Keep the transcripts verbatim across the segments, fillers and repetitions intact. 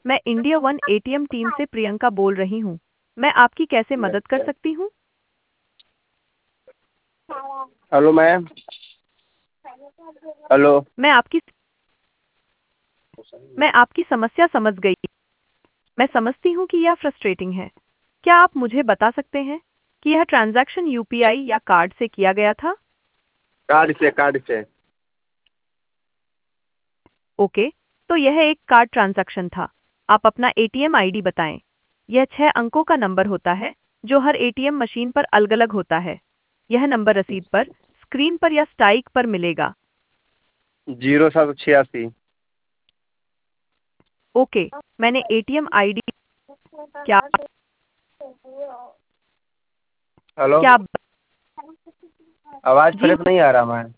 मैं India one ATM team से प्रियंका बोल रही हूँ। मैं आपकी कैसे मदद कर सकती हूँ? Hello ma'am. हेलो। मैं आपकी मैं आपकी समस्या समझ गई। मैं समझती हूँ कि यह फ्रस्ट्रेटिंग है। क्या आप मुझे बता सकते हैं कि यह ट्रांजैक्शन यूपीआई या कार्ड से किया गया था? कार्ड से कार्ड से ओके, तो यह एक कार्ड ट्रांजैक्शन था। आप अपना एटीएम आईडी बताएं। यह छह अंकों का नंबर होता है जो हर एटीएम मशीन पर अलग-अलग होता है। यह नंबर रसीद पर, स्क्रीन पर या स्टाइक पर मिलेगा। जीरो सात छियासी। ओके, मैंने एटीएम आईडी क्या हेलो। क्या आप आवाज़ जी फ्रेश नहीं आ रहा मैम।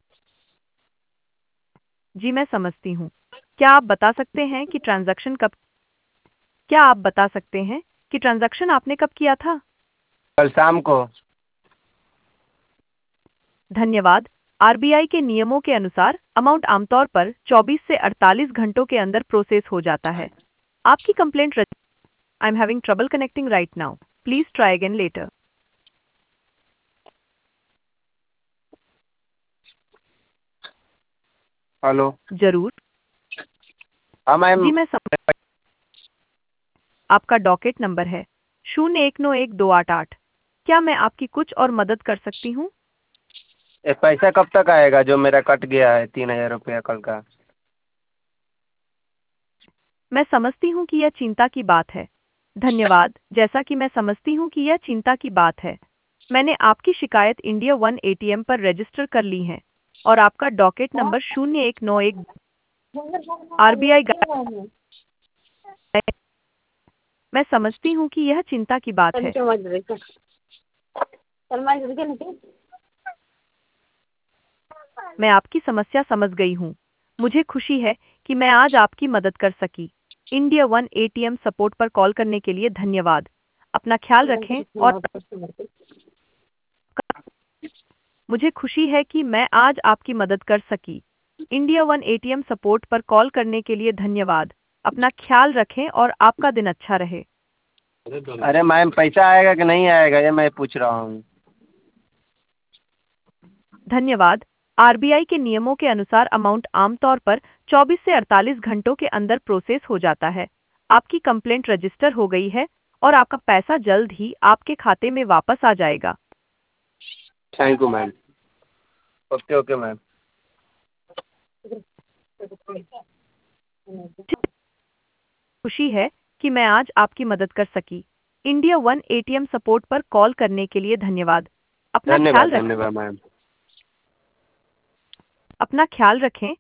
जी मैं समझती हूँ। क्या आप बता सकते हैं कि ट्रांजैक्शन कब क्या आप बता सकते हैं कि ट्रांजैक्शन आपने कब किया था? कल शाम को। धन्यवाद। आरबीआई के नियमों के अनुसार अमाउंट आमतौर पर चौबीस से अड़तालीस घंटों के अंदर प्रोसेस हो जाता है। आपकी कंप्लेंट रज I am having trouble connecting right now. Please try again later. Hello. जरूर। हाँ मैम। जी मैं समझ आपका डॉकेट नंबर है शून्य एक नौ एक दो आठ आठ। क्या मैं आपकी कुछ और मदद कर सकती हूँ? ये पैसा कब तक आएगा जो मेरा कट गया है तीन हजार रुपया कल का? मैं समझती हूँ कि यह चिंता की बात है। धन्यवाद। जैसा कि मैं समझती हूँ कि यह चिंता की बात है, मैंने आपकी शिकायत इंडिया वन एटीएम पर रजिस्टर कर ली है और आपका डॉकेट नंबर शून्य एक नौ एक आरबीआई मैं समझती हूँ कि यह चिंता की बात है। मैं आपकी समस्या समझ गई हूँ। मुझे खुशी है कि मैं आज आपकी मदद कर सकी। इंडिया वन एटीएम सपोर्ट पर कॉल करने के लिए धन्यवाद। अपना ख्याल रखें और मुझे खुशी है कि मैं आज आपकी मदद कर सकी। इंडिया वन एटीएम सपोर्ट पर कॉल करने के लिए धन्यवाद। अपना ख्याल रखें और आपका दिन अच्छा रहे। अरे मैम पैसा आएगा कि नहीं आएगा ये मैं पूछ रहा हूँ। धन्यवाद। आरबीआई के नियमों के अनुसार अमाउंट आमतौर पर चौबीस से अड़तालीस घंटों के अंदर प्रोसेस हो जाता है। आपकी कंप्लेंट रजिस्टर हो गई है और आपका पैसा जल्द ही आपके खाते में वापस आ जाएगा। Thank you ma'am. Okay okay ma'am. खुशी है कि मैं आज आपकी मदद कर सकी। इंडिया वन एटीएम सपोर्ट पर कॉल करने के लिए धन्यवाद। अपना धन्यवाद ख्याल रखें धन्यवाद मैम। अपना ख्याल रखें